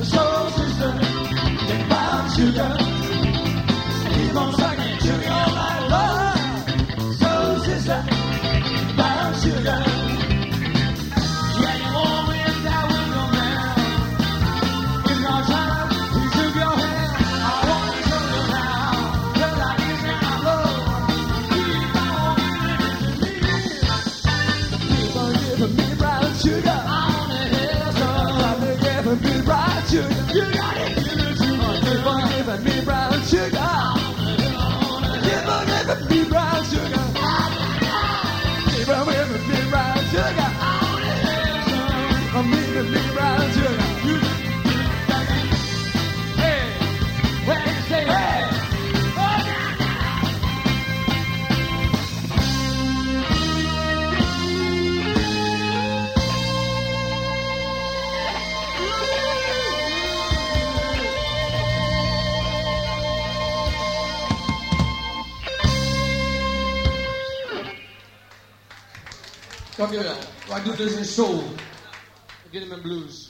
Soul sister, take brown sugar. Keep on sucking sugar all night long. Soul sister, brown sugar. Yeah, you won't win that window man. It's our time, you shook your hand. I want to show you now, 'cause I can stand alone. Keep on giving it to me. Keep on giving me brown sugar. I wanna hear some. Keep on giving me brown sugar. You got it. Give it to me. Keep on giving me brown sugar. Keep on giving me brown sugar. Keep on giving me brown sugar. I'm giving me brown sugar. Hey, where you say hey? Oh, dankjewel. Wij doen dus in soul. We beginnen met blues.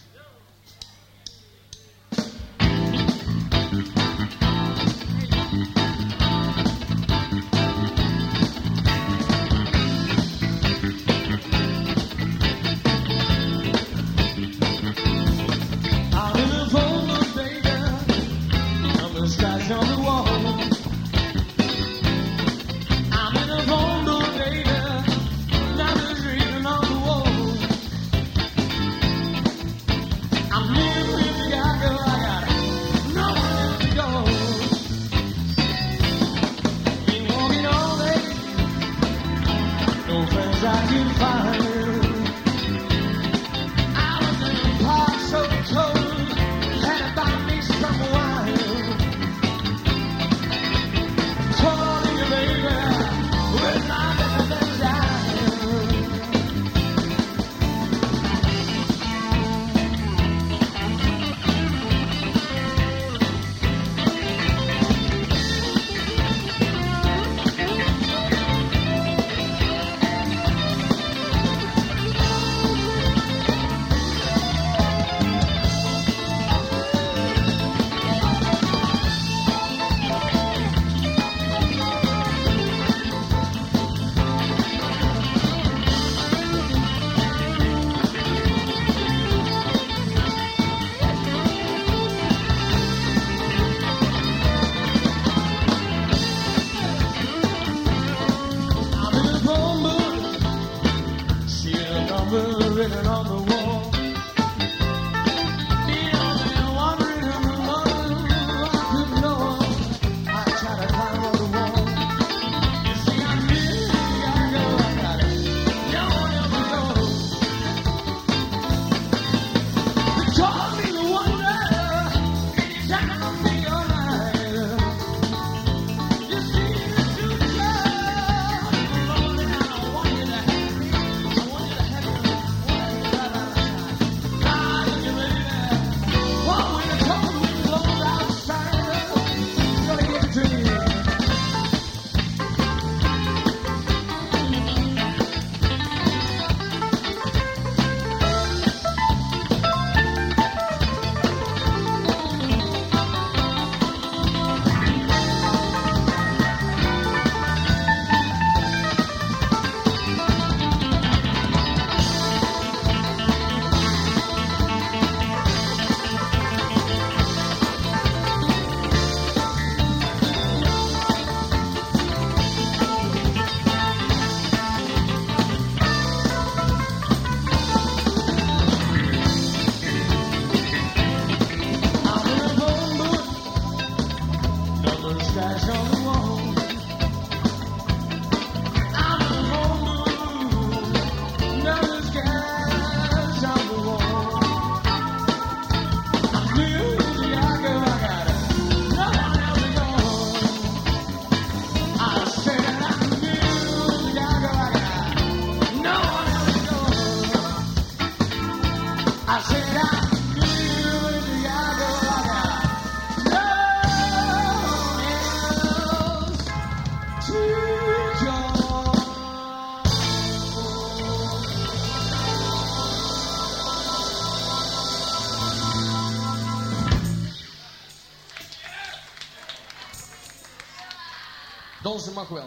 I'm in a phone book, baby. I'm a scratch on the wall. I'm in a phone book, baby. Now there's reading on the wall. Dansen mag wel.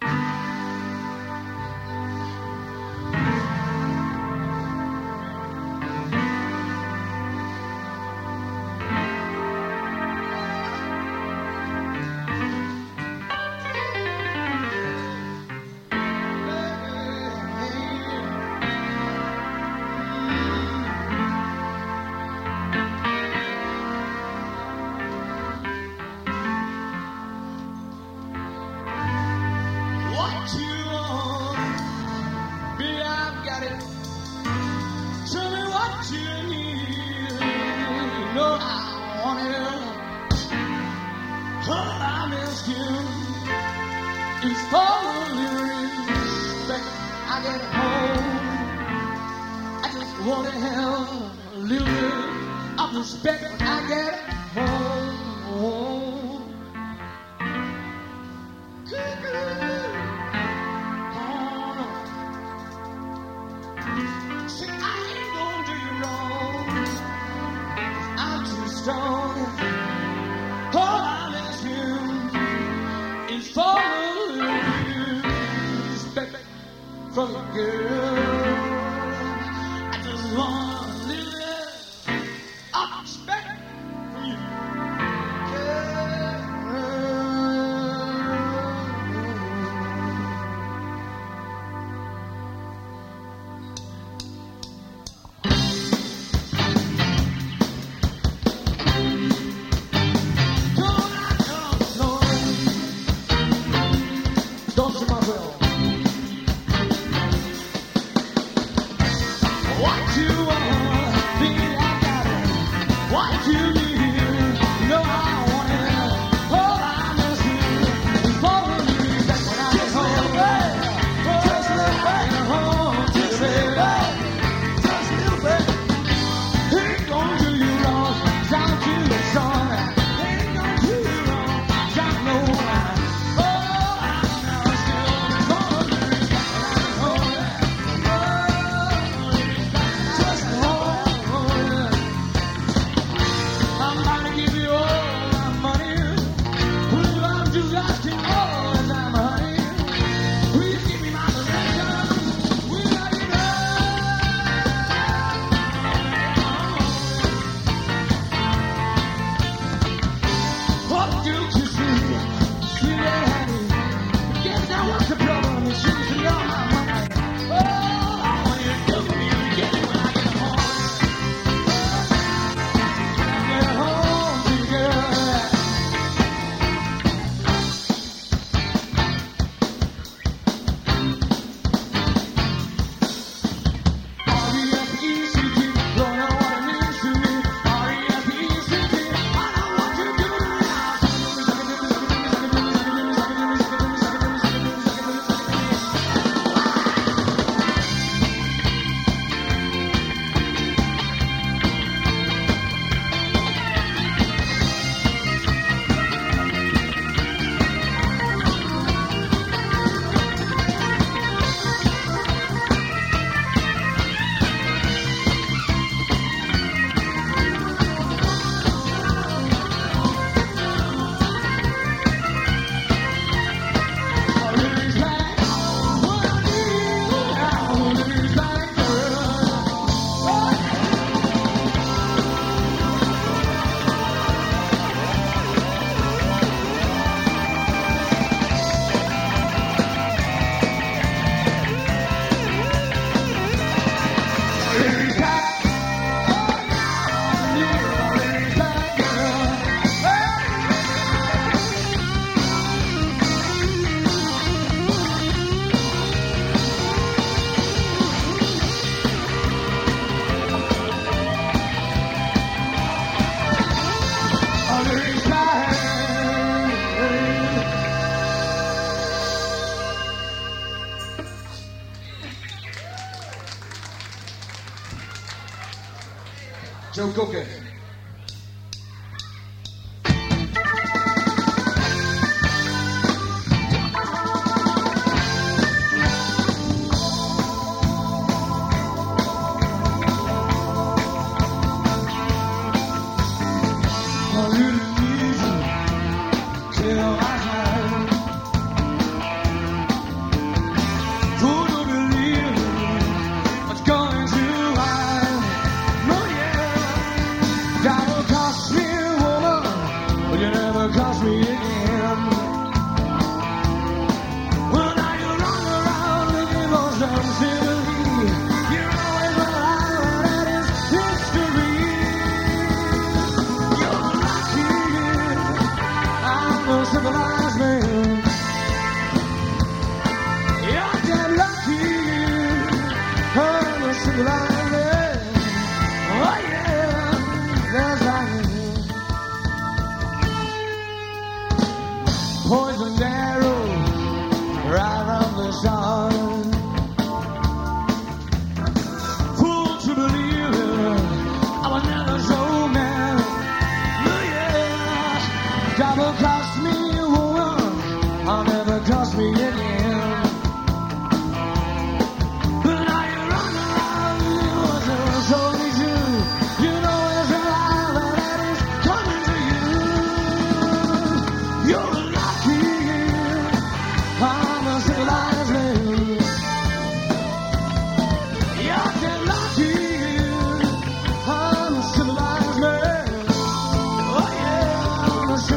Joe Cocker.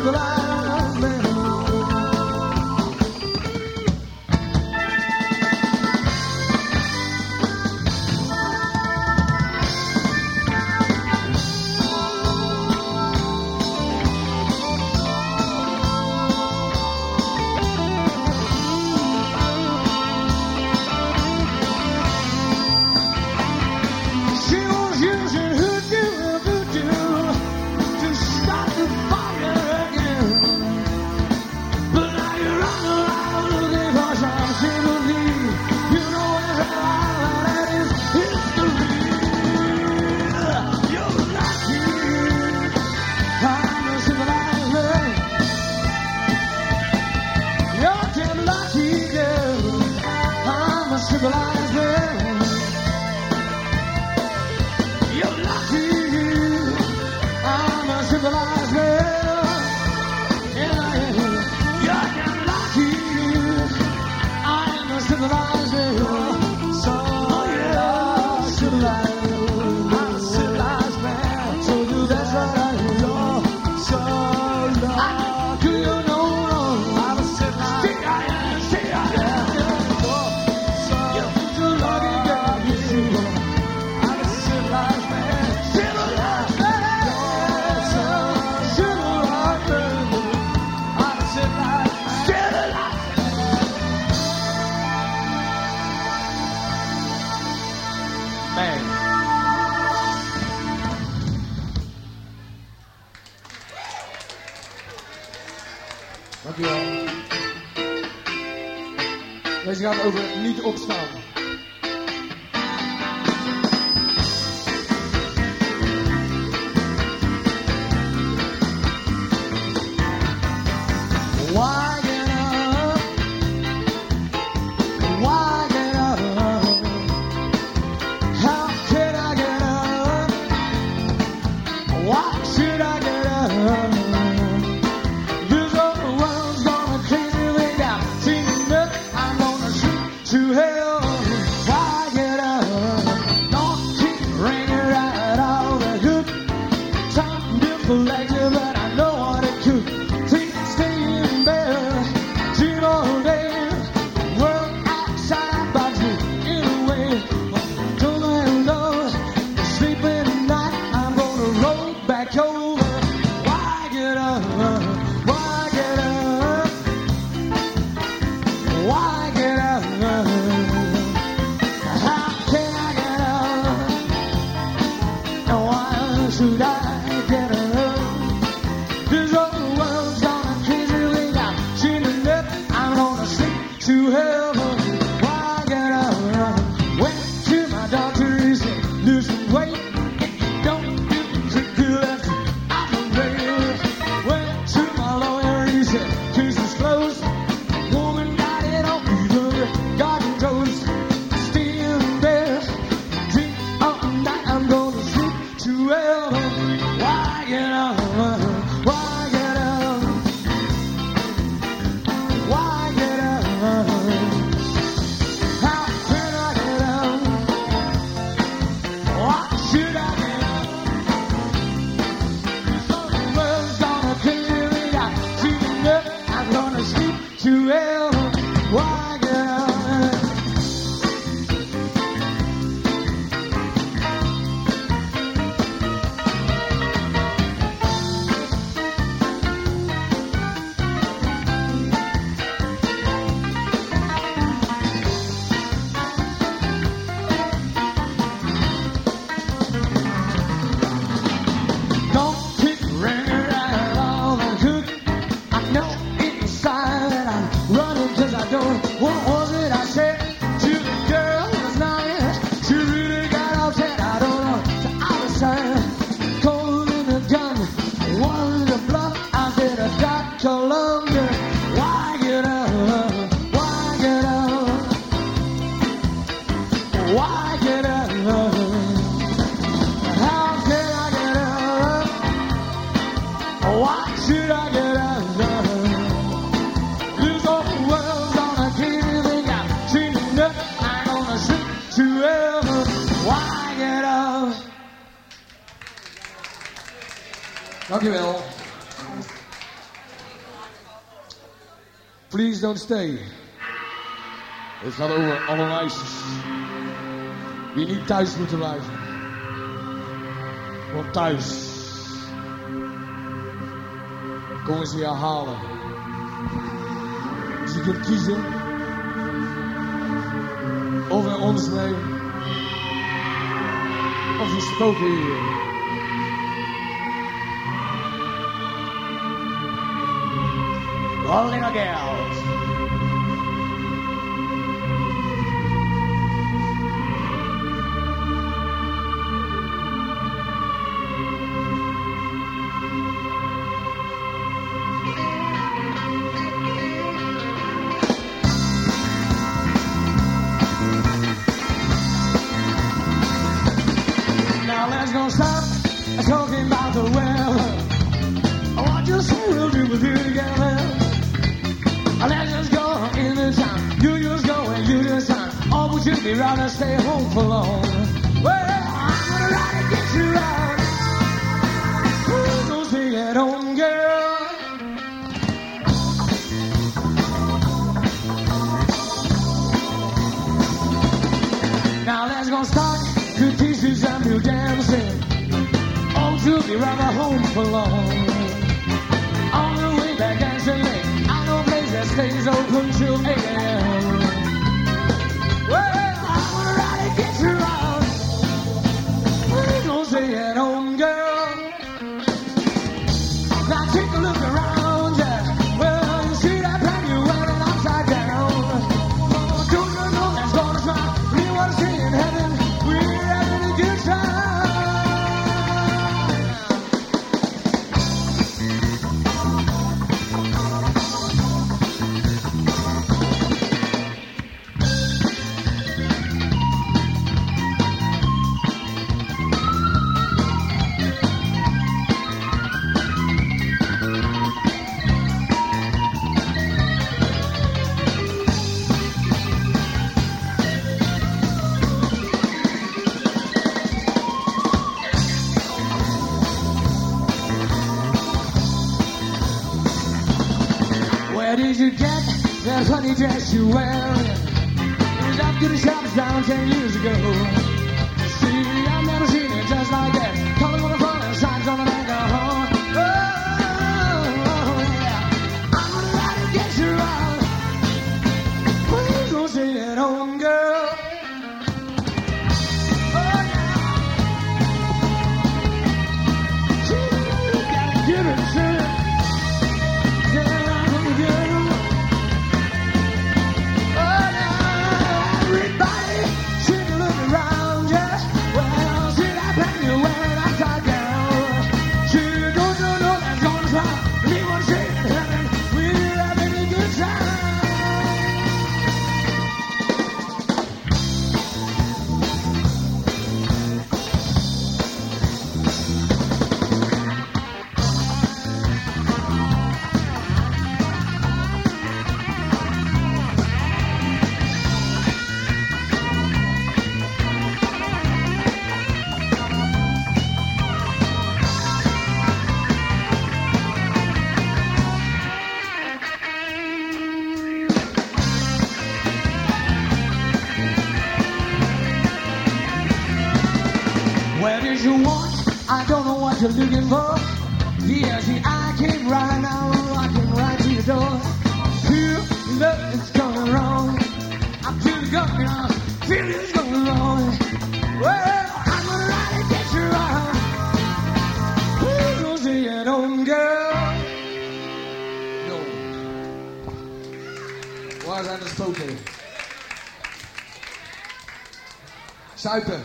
uncivilized man. Civilized man, you're lucky. I'm a civilized man, and I am. You're damn lucky. I'm a civilized man. So yeah, civilized. I'm a civilized man. So you, that's right, I am. So lucky. Do you know I'm a civilized? See, I am. See, I am. Dankjewel. Deze gaat over niet opstaan. Why get up? Why get up? How can I get up? Why should I get up? This whole world's gonna clean me down. Singing up, I'm gonna shoot to hell. Why get up? Don't keep ringing right all the good. Time to collect you, but I know what it could. Please stay in bed, dream all day. Work outside, but you in a way. Don't let go, sleeping at night. I'm gonna roll back over. Why get up? Why get up? Why get up? How can I get up? And why should I get up? This whole world's gonna crazy way down. Singing up, I'm gonna sleep to heaven. Why get up? Went to my doctor, he said, lose some weight. If you don't do drink good after, I'm afraid. Went to my lawyer, he said, case is closed. Woman got it on either garden toast. Stay in bed, drink all night. I'm gonna sleep to heaven. Why get up? Why get up? Why get up? How can I get up? Why should I get up? This whole world's gonna clear me out. Singing up, I'm gonna sleep to heaven. Why get up? Don't keep ringing right all the good. I know inside that I'm running 'cause I don't. What was it I said to the girl last night? She really got upset. I don't know. So I decided, cold in the gun. Wanted to bluff. I said I got Columbia. Why get up? Why get up? Why get up? How can I get up? Why should I get up? This whole world's gonna clean me down. Singing up, I'm gonna sleep to heaven. Why get up? Dankjewel. Please don't stay. Het gaat over alle meisjes die niet thuis moeten blijven. Want thuis komen ze je halen. Dus je kunt kiezen of met ons mee of we stoken hier. All little girls. Now let's go stop talking about the weather. What you say we'll do with you together. Let's just go in the town. You just go and you just time. Or would you be rather stay home for long? Well, I'm gonna ride and get you out. Please don't stay at home, girl. Now let's go start to teach you some new dancing. Or would you be rather home for long? On the way back dancing late. That stays open till 8 a.m. Well, I'm gonna ride and get you out. Please don't stay at home, girl. Now take a look around, yeah. Well, you see that brand new wedding upside down. Don't you know that's gonna smile? We wanna stay in heaven. We're having a good time. Where did you get that funny dress you wearing? It was up to the shops down 10 years ago. See, I've never seen it just like that. Colors on the front and signs on the back. Oh, yeah. I'm gonna ride and get you out. Please don't stay at home, girl. Oh, yeah. See, you gotta give it to me. Where did you want? I don't know what you're looking for. Yeah, see, I came right now, rocking right to your door. Feel love is going wrong. I feel it going on. Feel it's going wrong. Well, I'm gonna ride and get you out. Please don't stay at home, girl. No. Waar zijn de stoken? Suipen.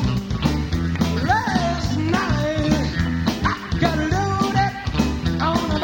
On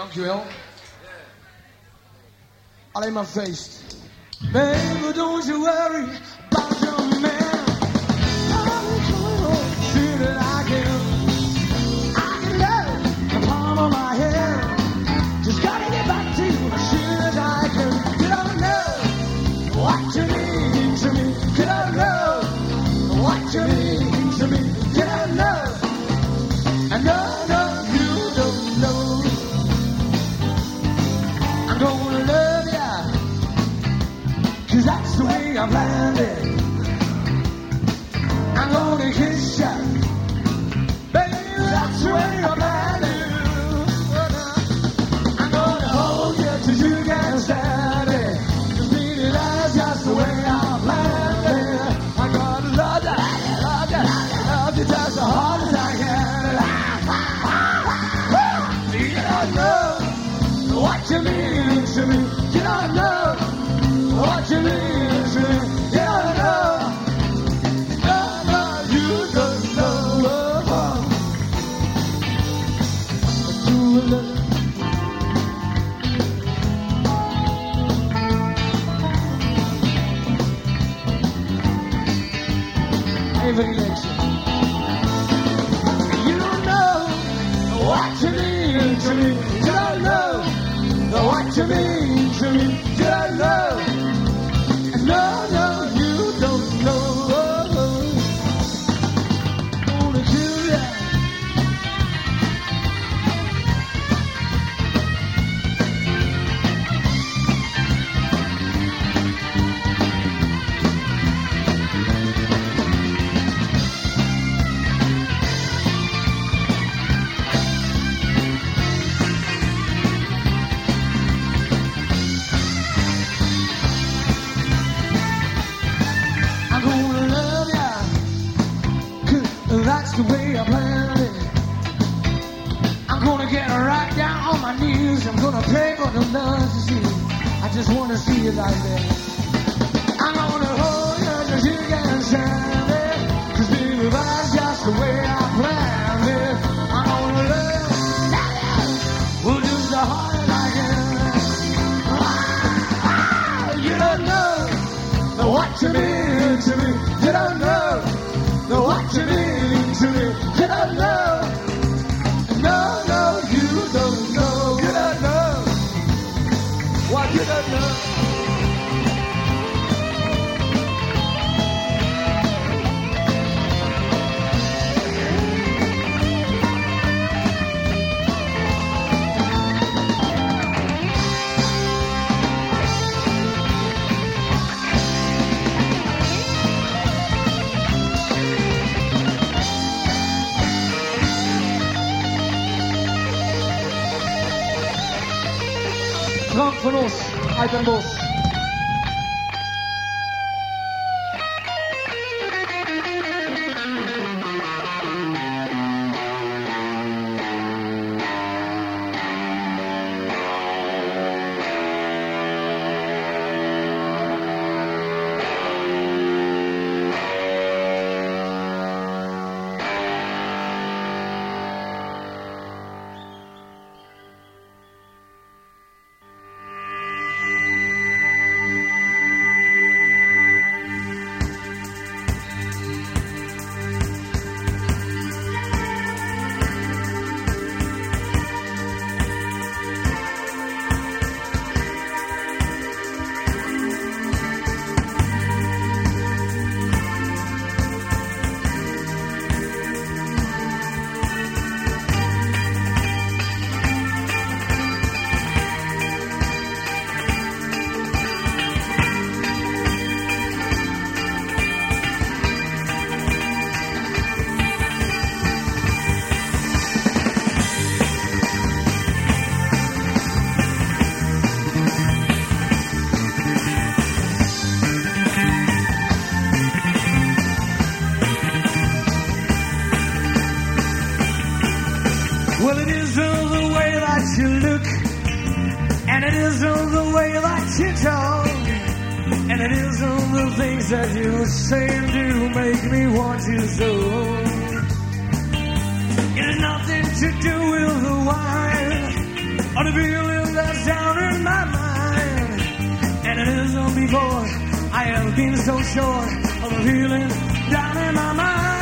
Dankjewel. Alleen maar feest. Baby, don't you worry about your man. I'm sure that I can love the palm of my hand. Just gotta get back to you as soon as I can. You don't know what you mean to me. You don't know what you mean to me. You don't know. And no, you don't know. I'm gonna love ya, 'cause that's the way I planned it. I'm gonna kiss ya, baby, that's the way I planned it. I'm gonna hold you till you can't stand it. 'Cause baby, that's just the way I planned it. I'm gonna love ya, love ya, love you just as hard as I can. You don't know what you mean to me. You don't know what you mean to me. You don't know. No, you don't know. Do love. Every lecture. You don't know what you mean to me. You don't know what you mean to me. You don't know. No, you don't know. Gonna kill ya. I'm gonna love ya, 'cause that's the way I planned it. I'm gonna get right down on my knees. I'm gonna pray for the love to see. I just wanna see you like that. I'm gonna hold you till you can't stand it. 'Cause baby, that's just the way I planned it. I'm gonna love you, well, just the hard as I can. You don't know what you mean to me. You don't know what you mean to me. You don't know. No, you don't know. You don't know what you don't know. Frank van Os uit Den Bosch. Well, it isn't the way that you look, and it isn't the way that you talk, and it isn't the things that you say and do make me want you so. It has nothing to do with the wine on the feeling that's down in my mind. And it isn't before I have been so sure of the feeling down in my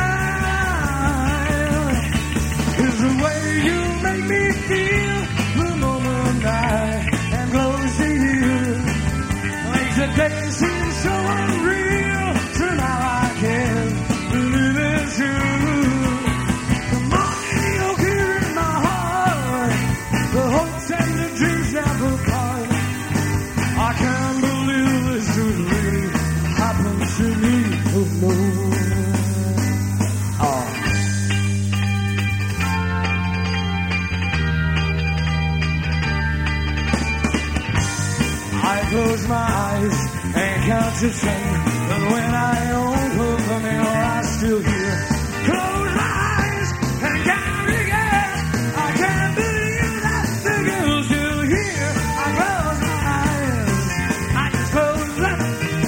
mind. It's the way you make me feel the moment I am close to you. Makes the day seem so unreal, so now I can't believe it's true. The morning you're here in my heart, the hopes and the dreams never part. I can't believe this would really happen to me. Oh no. Oh. I close my eyes and count to 10, but when I open them, I still hear. Close my eyes and count again. I can't believe that the girl's still here. I close my eyes, I just close them.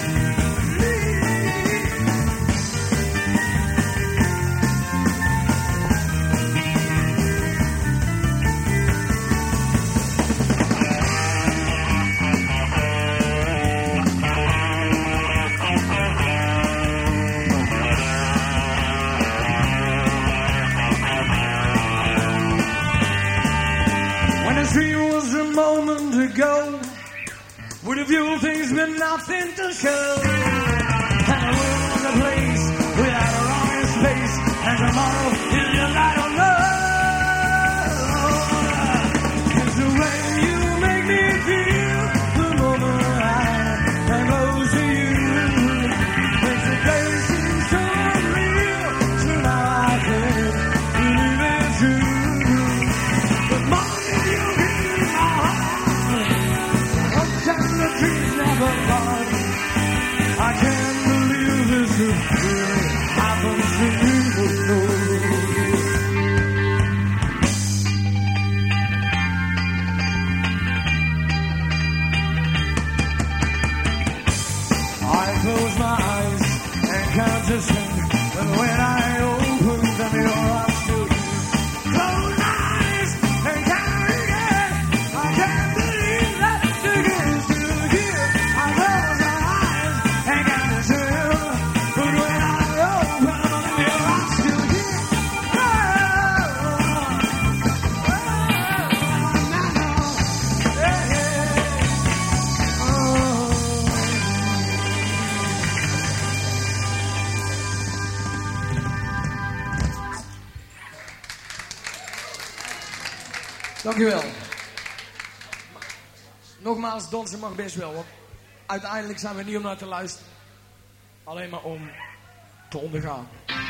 Would a few things been nothing to show? And a world and a place without a wrong in space. And tomorrow is just I don't know. It's the way you make me feel the moment I am close to you. Makes the day seem so unreal, so now I can't believe it's true. The morning you hear my heart, and the dreams never part. I can't believe this is really happens to me. No. I close my eyes and count to 10, but when I open them, you're up still here. Close my eyes and count again. I can't believe that the girl's still here. I close my eyes and count to 10, but when I open them, you're up still here. Dankjewel. Nogmaals, dansen mag best wel, want uiteindelijk zijn we niet om naar te luisteren. Alleen maar om te ondergaan.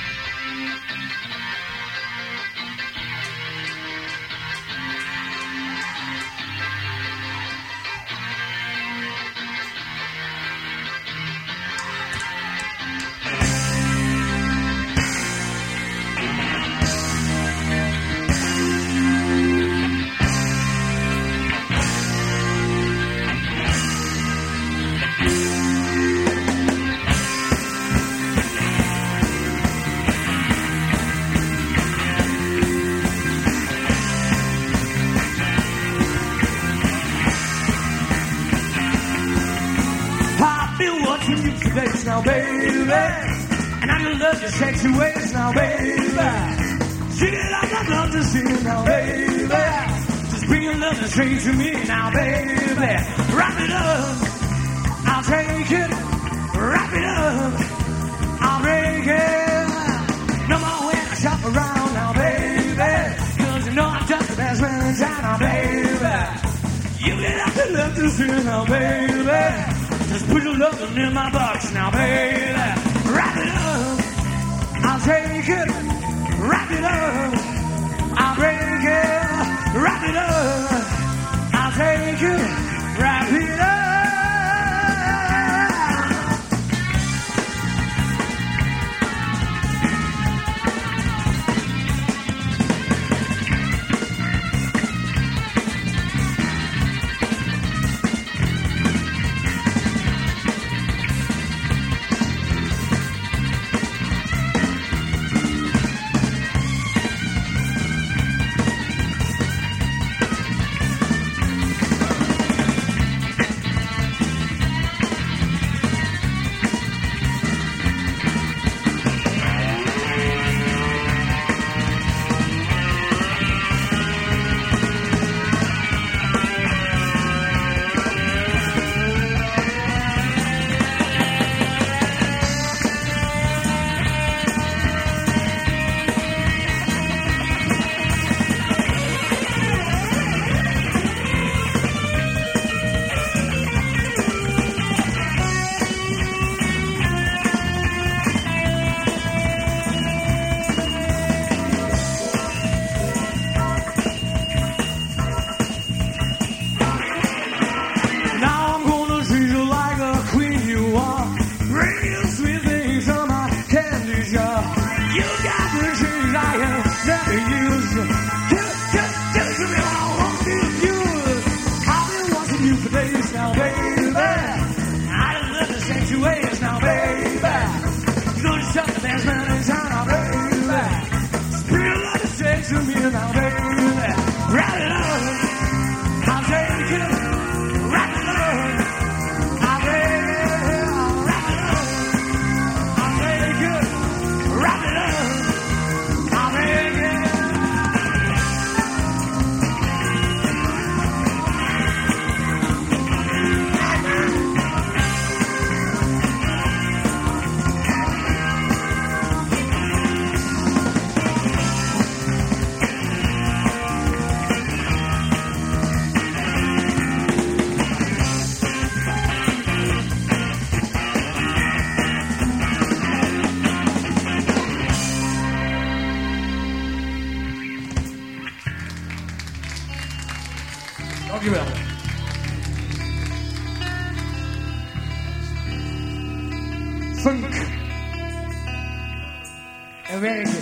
Now, baby, and I just love your sexy ways now, baby. Shit, I love to see it now, baby. Just bring your love straight to me now, baby. Wrap it up, I'll take it. Wrap it up, I'll break it. No more when I shop around now, baby. Cause you know I'm just the best man in town now, baby. You get to love to see it now, baby. Just put your loving in my box now, baby. Wrap it up, I'll take it. Wrap it up, I'll break it. Wrap it up, I'll take it. Wrap it up. Dankjewel. Funk. En werken.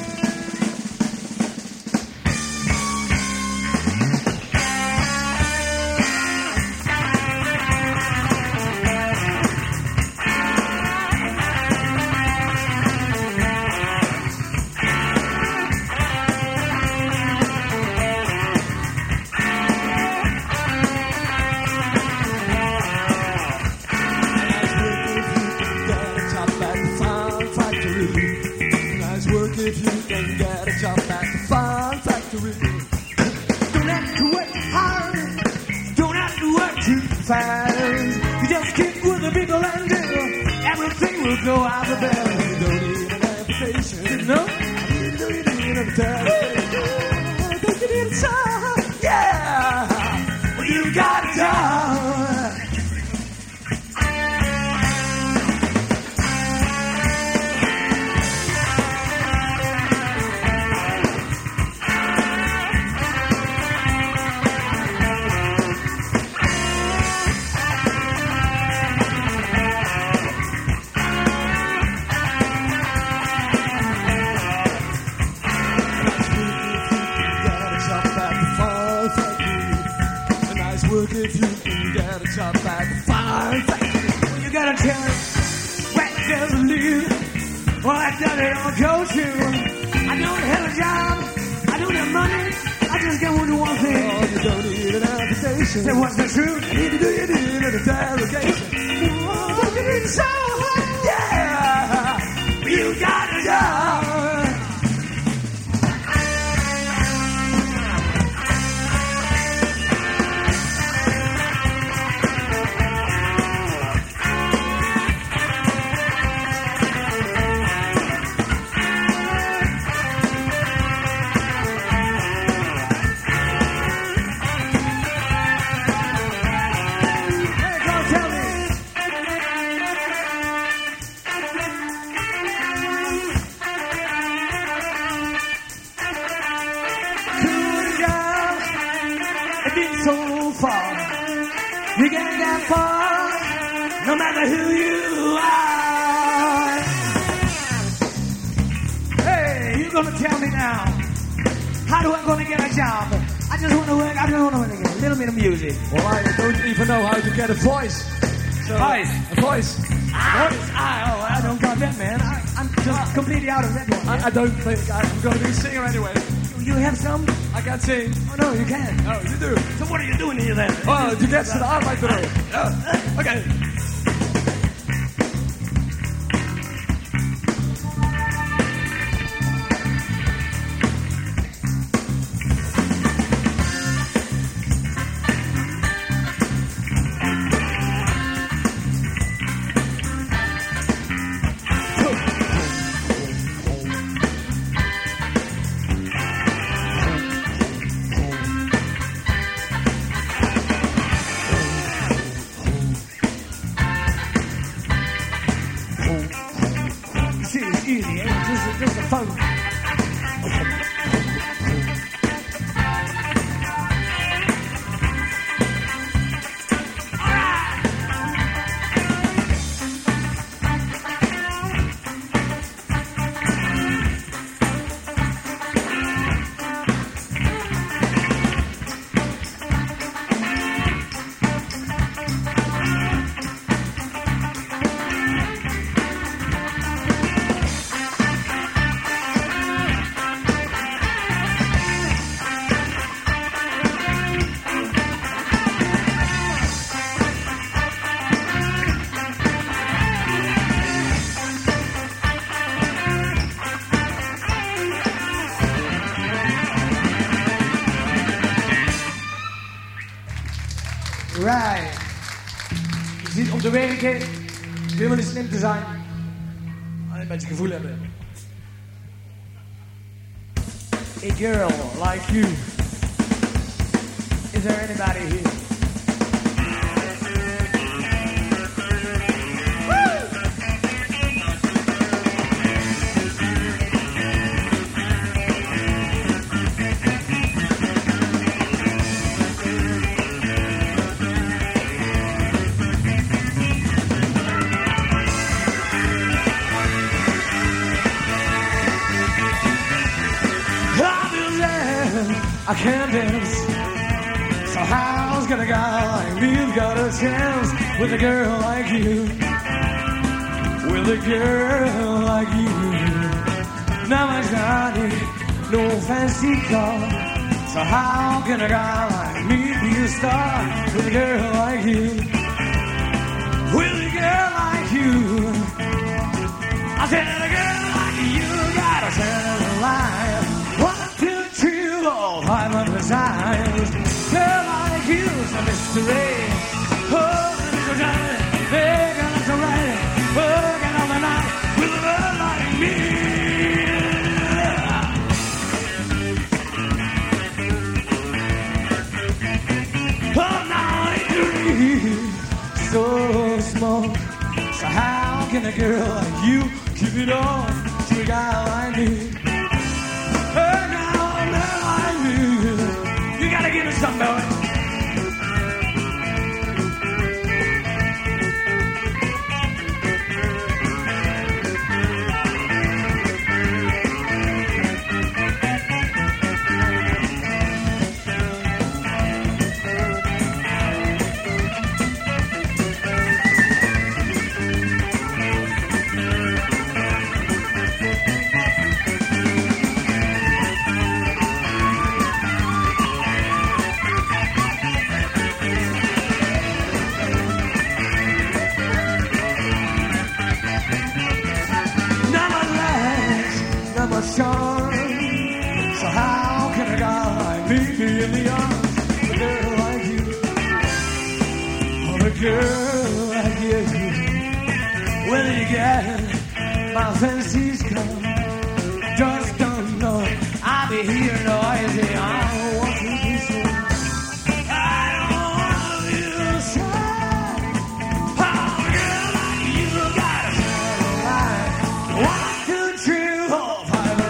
If you can get a job at the Fun Factory, Don't have to work hard. Don't have to work too fast. You just keep with the people and everything will go out of bed. you don't need an application. No? You don't need an application. Don't you need a job? Yeah! Well, you got a job. If you can get a job at the Fun Factory, Well, you gotta tell it where does it live? Well, I done it on go to. I don't have a job. I don't have money. I just got one thing. oh, you don't need an application. Say, what's the truth? You need an interrogation. Don't you need so hard? Yeah! You got a job. So far, you get that far, no matter who you are. Hey, you're gonna tell me now, how do I gonna get a job? I just wanna work, I just wanna get a little bit of music. Well, I don't even know how to get a voice. So, Voice? A voice. I don't got that, man. I'm just completely out of that one. I don't think I'm going to be a singer anyway. You have some? I can't sing. Oh, no, you can. Oh, you do. So what are you doing here then? Oh, du kennst de arbeidsbureau. Okay. Easy, eh? Just a phone. Right. Je ziet om te werken, helemaal niet slim te zijn. Alleen een beetje gevoel hebben. A girl like you. Is there anybody here? I can't dance. So how's gonna a guy like me got a chance with a girl like you? With a girl like you. Now my Johnny, no fancy car. So how can a guy like me be a star with a girl like you? With a girl like you. I said a girl like you gotta tell a lie. 1, 2, 3, 4, 500 times. Girl like you's a mystery. Oh, little Johnny, they're gonna have to ride it. Working all the night with a girl like me. So small. So how can a girl like you keep it on to a guy like me? A girl like me. You gotta give me some noise. Charm. So how can a guy like me be in the arms of a girl like you? Of a girl like you. When you get my fancies come, just don't know I'll be here noisy. I don't want to be so. I don't want to be so. Oh, a girl like you gotta tell a lie. 1, 2, 3, 4.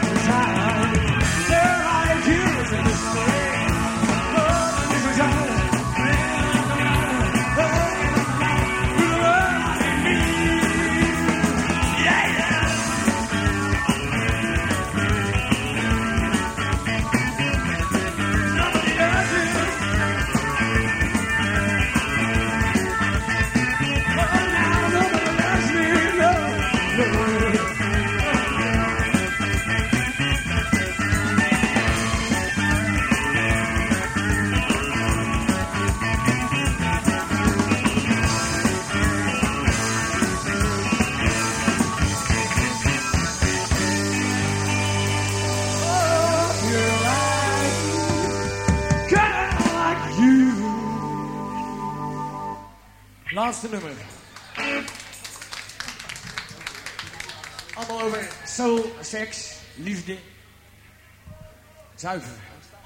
Laatste nummer. Allemaal over soul, seks, liefde, zuiver.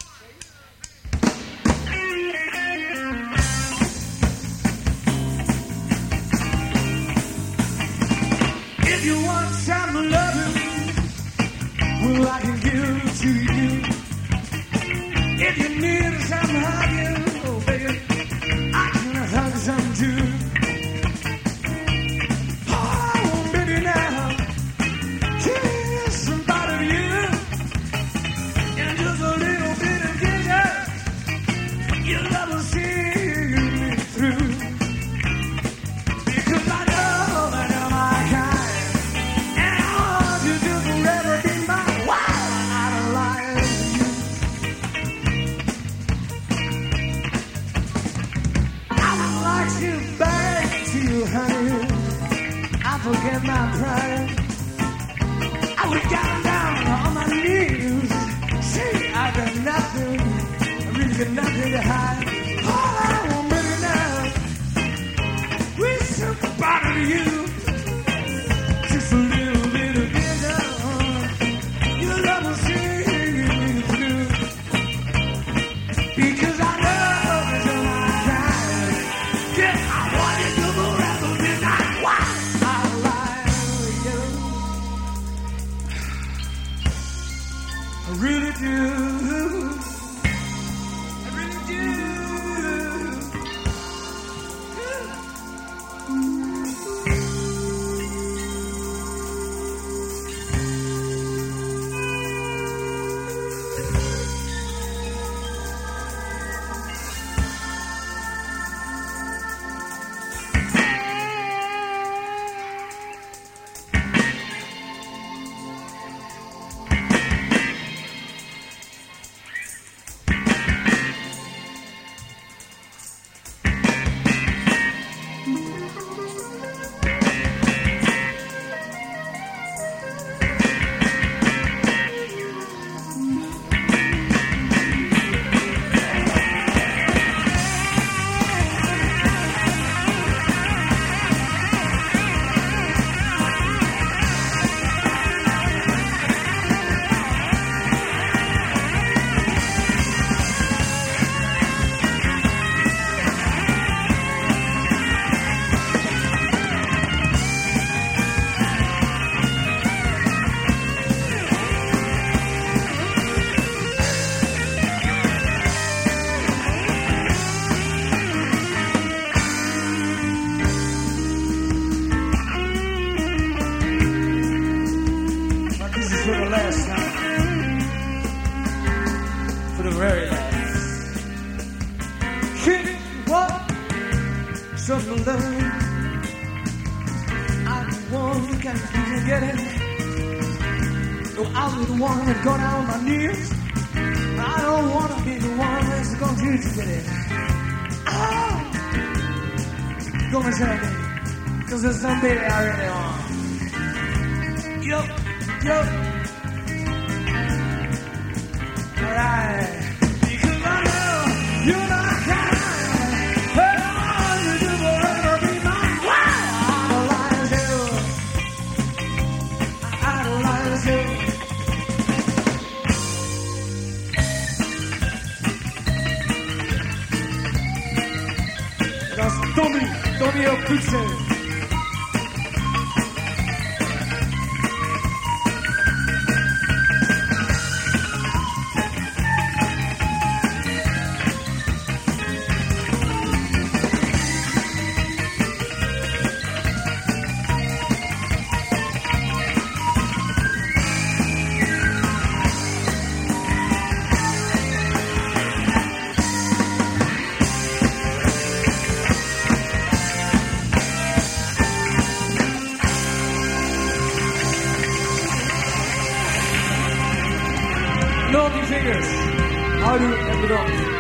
If you want some loving, well I can give it to you. If you need some hugging, oh baby, I can hug some too. Forget my pride. I would have gotten down on my knees. Say I got nothing, I really got nothing to hide. All I want baby now, with somebody to you, just a little bit of vision. Your love will see me through, because I know that you're my kind. Yeah, I want you to forever be mine. Wow. I really do. I really do. learn. I'm the one who can get it. No, I'll be the one that's go down on my knees. I don't want to be the one that's going to get it. Oh! Go and tell me, because there's somebody I really want. Yup, yup. Alright. Because I know you're not kind. Hey, all you do will ever be mine. Wow! Idolize you. I idolize you. That's Tommy O'Pitzel. Naughty fingers. How do you ever